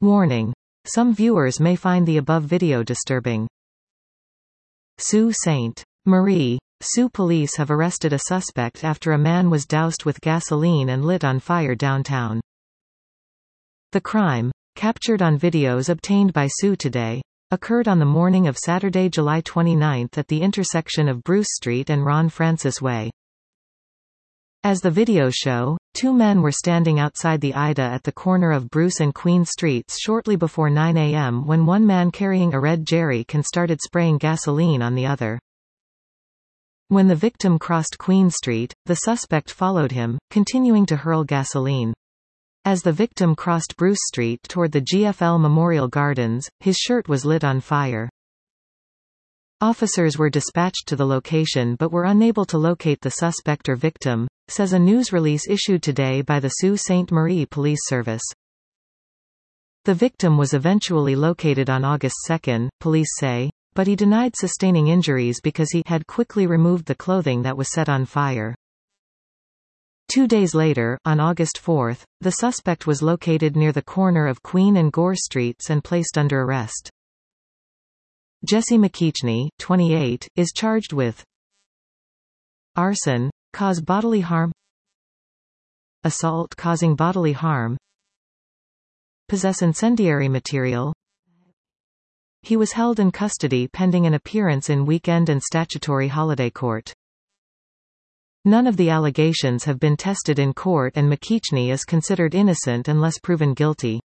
Warning. Some viewers may find the above video disturbing. Sault Ste. Marie. Sault police have arrested a suspect after a man was doused with gasoline and lit on fire downtown. The crime, captured on videos obtained by Sault Today, occurred on the morning of Saturday, July 29 at the intersection of Bruce Street and Ron Francis Way. As the videos show, two men were standing outside the Ida at the corner of Bruce and Queen Streets shortly before 9 a.m. when one man carrying a red jerry-can started spraying gasoline on the other. When the victim crossed Queen Street, the suspect followed him, continuing to hurl gasoline. As the victim crossed Bruce Street toward the GFL Memorial Gardens, his shirt was lit on fire. Officers were dispatched to the location but were unable to locate the suspect or victim, says a news release issued today by the Sault Ste. Marie Police Service. The victim was eventually located on August 2, police say, but he denied sustaining injuries because he had quickly removed the clothing that was set on fire. 2 days later, on August 4, the suspect was located near the corner of Queen and Gore Streets and placed under arrest. Jesse McKeachney, 28, is charged with arson, cause bodily harm, assault causing bodily harm, possess incendiary material. He was held in custody pending an appearance in weekend and statutory holiday court. None of the allegations have been tested in court and McKeachney is considered innocent unless proven guilty.